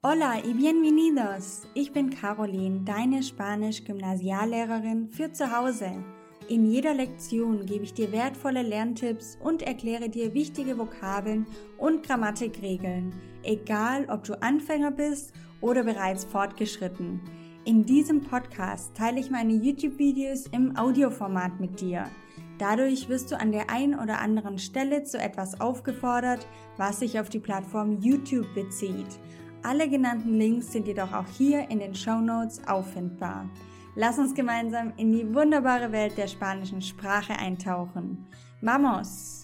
Hola y bienvenidos! Ich bin Caroline, deine Spanisch-Gymnasiallehrerin für zu Hause. In jeder Lektion gebe ich dir wertvolle Lerntipps und erkläre dir wichtige Vokabeln und Grammatikregeln, egal ob du Anfänger bist oder bereits fortgeschritten. In diesem Podcast teile ich meine YouTube-Videos im Audioformat mit dir. Dadurch wirst du an der einen oder anderen Stelle zu etwas aufgefordert, was sich auf die Plattform YouTube bezieht. Alle genannten Links sind jedoch auch hier in den Shownotes auffindbar. Lass uns gemeinsam in die wunderbare Welt der spanischen Sprache eintauchen. ¡Vamos!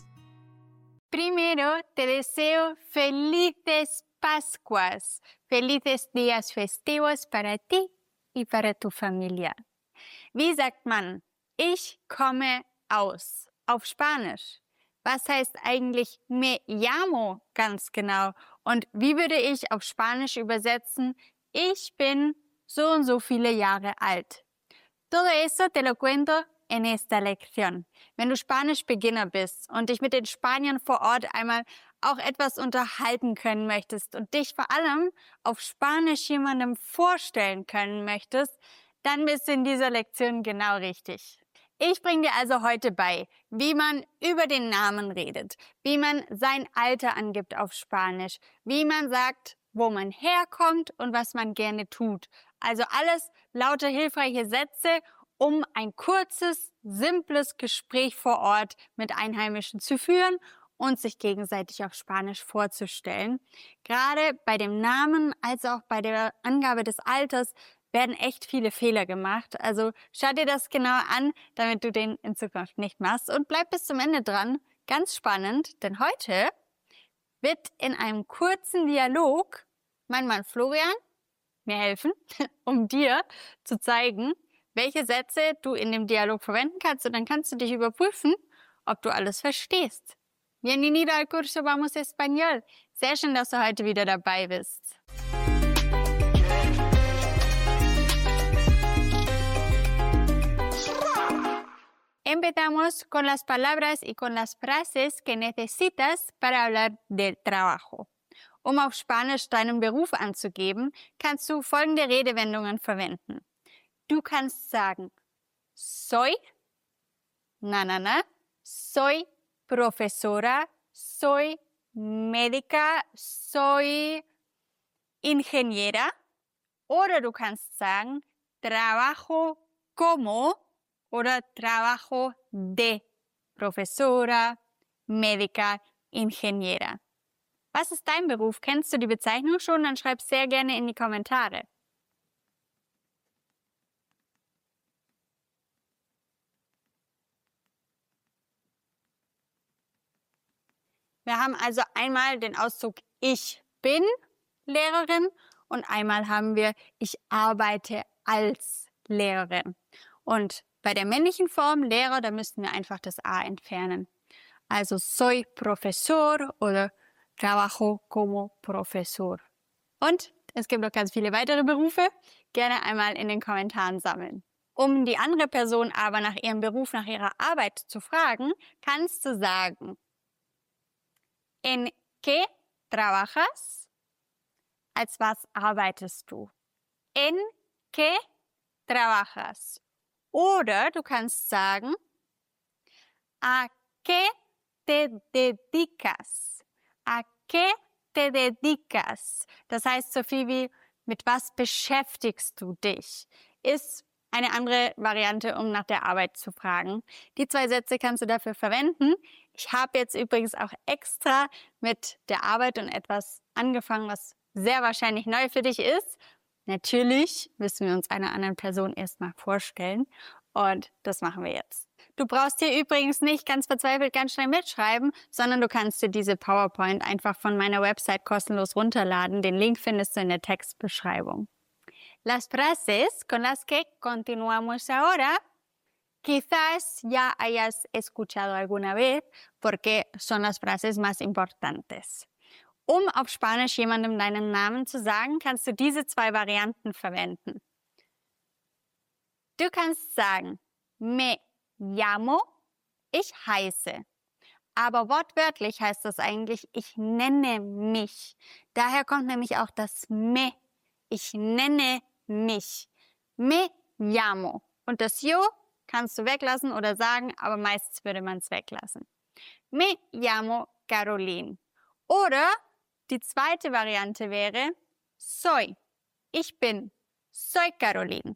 Primero, te deseo felices Pascuas, felices días festivos para ti y para tu familia. Wie sagt man, ich komme aus auf Spanisch? Was heißt eigentlich me llamo ganz genau? Und wie würde ich auf Spanisch übersetzen? Ich bin so und so viele Jahre alt. Todo eso te lo cuento en esta lección. Wenn du Spanisch-Beginner bist und dich mit den Spaniern vor Ort einmal auch etwas unterhalten können möchtest und dich vor allem auf Spanisch jemandem vorstellen können möchtest, dann bist du in dieser Lektion genau richtig. Ich bringe dir also heute bei, wie man über den Namen redet, wie man sein Alter angibt auf Spanisch, wie man sagt, wo man herkommt und was man gerne tut. Also alles lauter hilfreiche Sätze, um ein kurzes, simples Gespräch vor Ort mit Einheimischen zu führen und sich gegenseitig auf Spanisch vorzustellen. Gerade bei dem Namen als auch bei der Angabe des Alters werden echt viele Fehler gemacht. Also schau dir das genau an, damit du den in Zukunft nicht machst und bleib bis zum Ende dran. Ganz spannend, denn heute wird in einem kurzen Dialog mein Mann Florian mir helfen, um dir zu zeigen, welche Sätze du in dem Dialog verwenden kannst und dann kannst du dich überprüfen, ob du alles verstehst. Bienvenido al curso Vamos Español. Sehr schön, dass du heute wieder dabei bist. Empezamos con las palabras y con las frases que necesitas para hablar del trabajo. Um auf Spanisch deinen Beruf anzugeben, kannst du folgende Redewendungen verwenden. Du kannst sagen, soy, soy profesora, soy médica, soy ingeniera. Oder du kannst sagen, trabajo como oder trabajo de profesora, médica, ingeniera. Was ist dein Beruf? Kennst du die Bezeichnung schon? Dann schreib sehr gerne in die Kommentare. Wir haben also einmal den Ausdruck ich bin Lehrerin und einmal haben wir ich arbeite als Lehrerin. Und bei der männlichen Form Lehrer, da müssten wir einfach das A entfernen. Also soy profesor oder trabajo como profesor. Und es gibt noch ganz viele weitere Berufe. Gerne einmal in den Kommentaren sammeln. Um die andere Person aber nach ihrem Beruf, nach ihrer Arbeit zu fragen, kannst du sagen, ¿en qué trabajas? Als was arbeitest du? ¿En qué trabajas? Oder du kannst sagen, ¿a qué te dedicas? ¿A qué te dedicas? Das heißt so viel wie, mit was beschäftigst du dich? Ist eine andere Variante, um nach der Arbeit zu fragen. Die zwei Sätze kannst du dafür verwenden. Ich habe jetzt übrigens auch extra mit der Arbeit und etwas angefangen, was sehr wahrscheinlich neu für dich ist. Natürlich müssen wir uns einer anderen Person erstmal vorstellen und das machen wir jetzt. Du brauchst hier übrigens nicht ganz verzweifelt ganz schnell mitschreiben, sondern du kannst dir diese PowerPoint einfach von meiner Website kostenlos runterladen. Den Link findest du in der Textbeschreibung. Las frases con las que continuamos ahora quizás ya hayas escuchado alguna vez porque son las frases más importantes. Um auf Spanisch jemandem deinen Namen zu sagen, kannst du diese zwei Varianten verwenden. Du kannst sagen, me llamo, ich heiße. Aber wortwörtlich heißt das eigentlich, ich nenne mich. Daher kommt nämlich auch das me. Ich nenne mich. Me llamo. Und das yo kannst du weglassen oder sagen, aber meistens würde man es weglassen. Me llamo Caroline. Oder die zweite Variante wäre soy. Ich bin. Soy Caroline.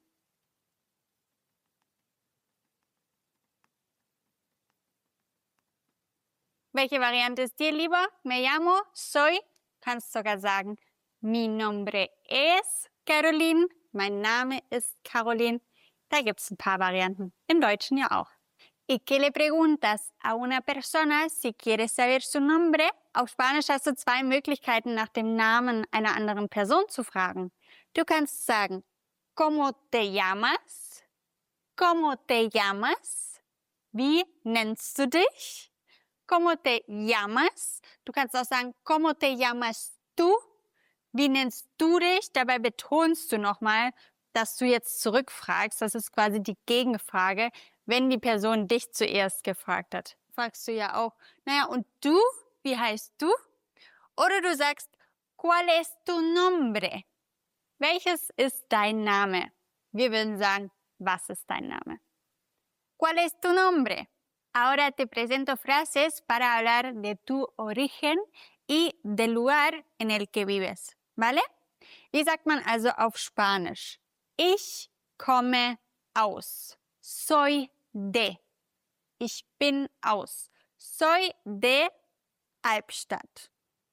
Welche Variante ist dir lieber? Me llamo, soy. Kannst sogar sagen, mi nombre es Caroline. Mein Name ist Caroline. Da gibt es ein paar Varianten. Im Deutschen ja auch. ¿Y qué le preguntas a una persona si quieres saber su nombre? Auf Spanisch hast du zwei Möglichkeiten, nach dem Namen einer anderen Person zu fragen. Du kannst sagen, ¿Cómo te llamas? ¿Cómo te llamas? Wie nennst du dich? ¿Cómo te llamas? Du kannst auch sagen, ¿Cómo te llamas tú? Wie nennst du dich? Dabei betonst du nochmal, dass du jetzt zurückfragst. Das ist quasi die Gegenfrage, wenn die Person dich zuerst gefragt hat. Fragst du ja auch, naja, und du? Wie heißt du? Oder du sagst, ¿Cuál es tu nombre? Welches ist dein Name? Wir würden sagen, was ist dein Name? ¿Cuál es tu nombre? Ahora te presento frases para hablar de tu origen y del lugar en el que vives, ¿vale? Wie sagt man also auf Spanisch? Ich komme aus. Soy de. Ich bin aus. Soy de Albstadt.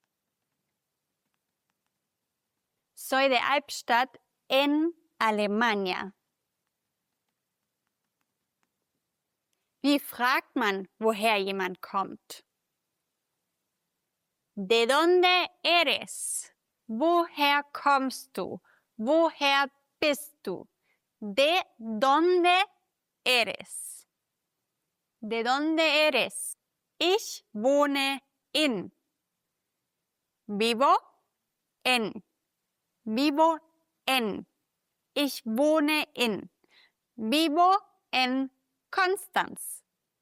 Soy de Albstadt en Alemania. Wie fragt man, woher jemand kommt? ¿De dónde eres? Woher kommst du? Woher bist du? ¿De dónde eres? ¿De dónde eres? Ich wohne in. Vivo en. Vivo en. Ich wohne in. Vivo en Konstanz.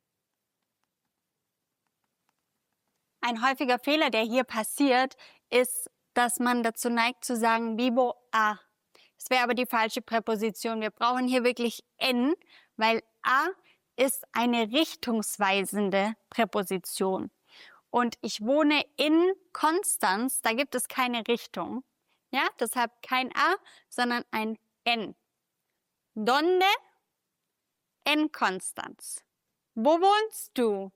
Ein häufiger Fehler, der hier passiert, ist, dass man dazu neigt zu sagen vivo a. Das wäre aber die falsche Präposition. Wir brauchen hier wirklich en, weil a ist eine richtungsweisende Präposition. Und ich wohne in Konstanz, da gibt es keine Richtung. Ja, deshalb kein a, sondern ein en. ¿Dónde? En Konstanz. Wo wohnst du?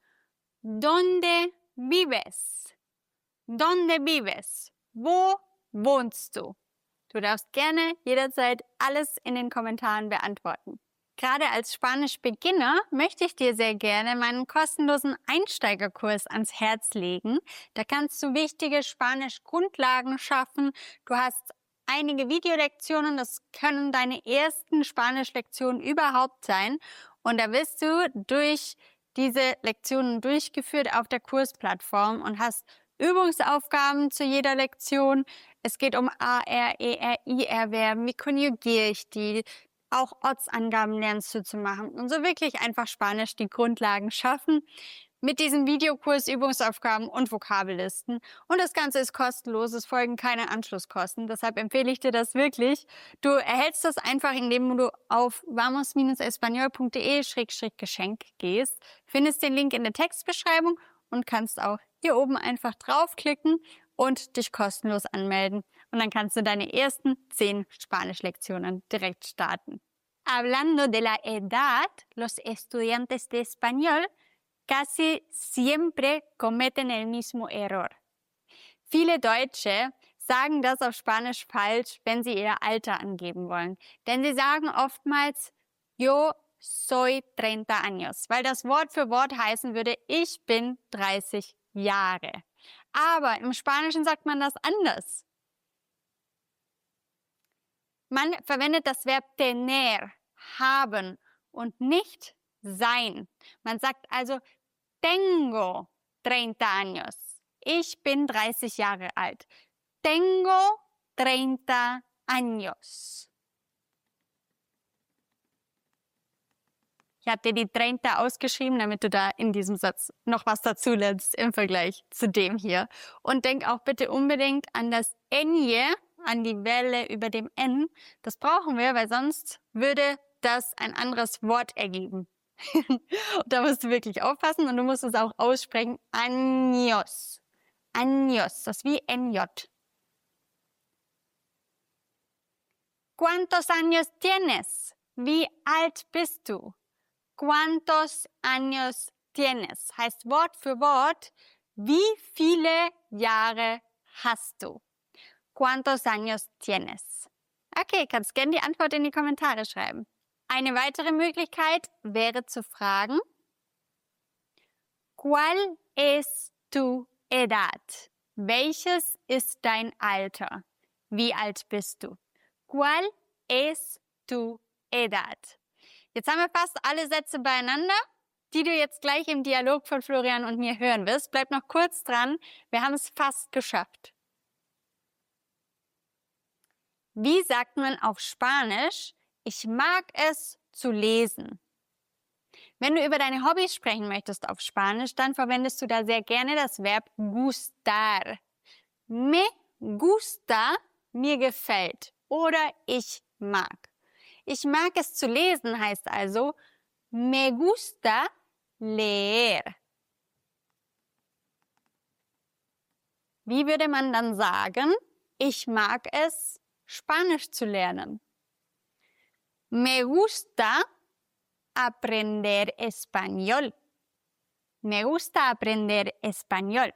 ¿Dónde vives? ¿Dónde vives? Wo wohnst du? Du darfst gerne jederzeit alles in den Kommentaren beantworten. Gerade als Spanisch-Beginner möchte ich dir sehr gerne meinen kostenlosen Einsteigerkurs ans Herz legen. Da kannst du wichtige Spanisch-Grundlagen schaffen. Du hast einige Videolektionen, das können deine ersten Spanisch-Lektionen überhaupt sein. Und da wirst du durch diese Lektionen durchgeführt auf der Kursplattform und hast Übungsaufgaben zu jeder Lektion. Es geht um AR, ER, IR-Verben, wie konjugiere ich die? Auch Ortsangaben lernst du zu machen und so wirklich einfach Spanisch die Grundlagen schaffen mit diesem Videokurs, Übungsaufgaben und Vokabellisten. Und das Ganze ist kostenlos, es folgen keine Anschlusskosten. Deshalb empfehle ich dir das wirklich. Du erhältst das einfach, indem du auf vamos-español.de/Geschenk gehst, findest den Link in der Textbeschreibung und kannst auch hier oben einfach draufklicken und dich kostenlos anmelden. Und dann kannst du deine ersten 10 Spanisch-Lektionen direkt starten. Hablando de la edad, los estudiantes de español casi siempre cometen el mismo error. Viele Deutsche sagen das auf Spanisch falsch, wenn sie ihr Alter angeben wollen. Denn sie sagen oftmals, yo soy 30 años, weil das Wort für Wort heißen würde, ich bin 30 Jahre. Aber im Spanischen sagt man das anders. Man verwendet das Verb tener, haben und nicht sein. Man sagt also, tengo 30 años. Ich bin 30 Jahre alt. Tengo 30 años. Ich habe dir die 30 ausgeschrieben, damit du da in diesem Satz noch was dazu lernst im Vergleich zu dem hier. Und denk auch bitte unbedingt an das Enje, an die Welle über dem N. Das brauchen wir, weil sonst würde das ein anderes Wort ergeben. Da musst du wirklich aufpassen und du musst es auch aussprechen. Años. Años. Das ist wie NJ. ¿Cuántos años tienes? Wie alt bist du? ¿Cuántos años tienes? Heißt Wort für Wort, wie viele Jahre hast du? ¿Cuántos años tienes? Okay, kannst gerne die Antwort in die Kommentare schreiben. Eine weitere Möglichkeit wäre zu fragen, ¿Cuál es tu edad? Welches ist dein Alter? Wie alt bist du? ¿Cuál es tu edad? Jetzt haben wir fast alle Sätze beieinander, die du jetzt gleich im Dialog von Florian und mir hören wirst. Bleib noch kurz dran, wir haben es fast geschafft. Wie sagt man auf Spanisch, ich mag es zu lesen? Wenn du über deine Hobbys sprechen möchtest auf Spanisch, dann verwendest du da sehr gerne das Verb gustar. Me gusta, mir gefällt oder ich mag. Ich mag es zu lesen heißt also me gusta leer. Wie würde man dann sagen, ich mag es, Spanisch zu lernen? Me gusta aprender español. Me gusta aprender español.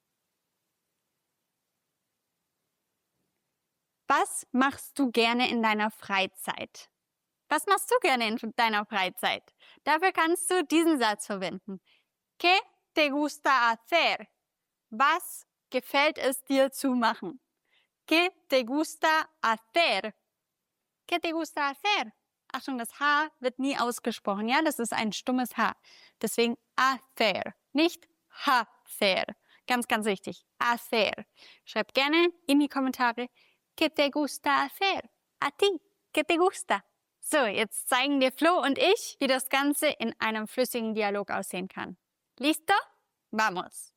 Was machst du gerne in deiner Freizeit? Was machst du gerne in deiner Freizeit? Dafür kannst du diesen Satz verwenden. ¿Qué te gusta hacer? Was gefällt es dir zu machen? ¿Qué te gusta hacer? ¿Qué te gusta hacer? Achtung, das H wird nie ausgesprochen, ja? Das ist ein stummes H. Deswegen hacer, nicht hacer. Ganz, ganz wichtig. Hacer. Schreib gerne in die Kommentare, ¿qué te gusta hacer? A ti, ¿qué te gusta? So, jetzt zeigen dir Flo und ich, wie das Ganze in einem flüssigen Dialog aussehen kann. ¿Listo? Vamos.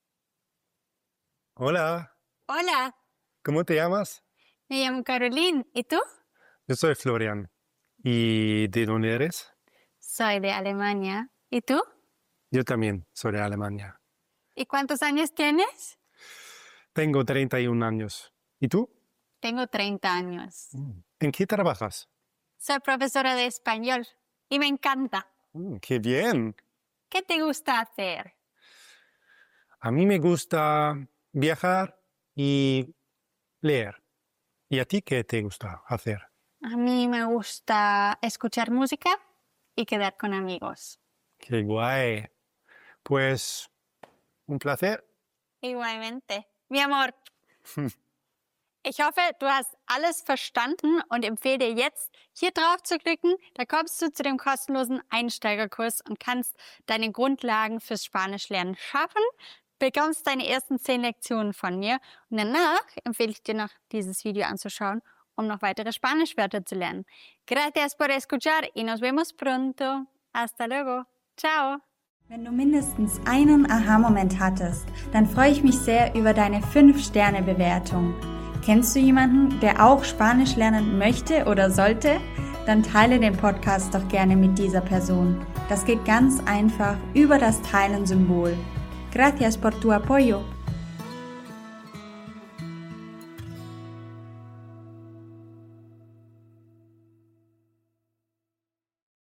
Hola, Hola, ¿cómo te llamas? me llamo Caroline. ¿Y tú? Yo soy Florian. ¿Y de dónde eres? Soy de Alemania. ¿Y tú? Yo también soy de Alemania. ¿Y cuántos años tienes? Tengo 31 años. ¿Y tú? Tengo 30 años. ¿En qué trabajas? Soy profesora de español y me encanta. ¡Qué bien! ¿Qué te gusta hacer? A mí me gusta viajar y leer. ¿Y a ti qué te gusta hacer? A mí me gusta escuchar música y quedar con amigos. ¡Qué guay! Pues, un placer. Igualmente. Mi amor. Ich hoffe, du hast alles verstanden und empfehle dir jetzt, hier drauf zu klicken. Da kommst du zu dem kostenlosen Einsteigerkurs und kannst deine Grundlagen fürs Spanischlernen schaffen. Bekommst deine ersten 10 Lektionen von mir. Und danach empfehle ich dir noch, dieses Video anzuschauen, um noch weitere Spanischwörter zu lernen. Gracias por escuchar y nos vemos pronto. Hasta luego. Ciao. Wenn du mindestens einen Aha-Moment hattest, dann freue ich mich sehr über deine 5-Sterne-Bewertung. Kennst du jemanden, der auch Spanisch lernen möchte oder sollte? Dann teile den Podcast doch gerne mit dieser Person. Das geht ganz einfach über das Teilen-Symbol. Gracias por tu apoyo.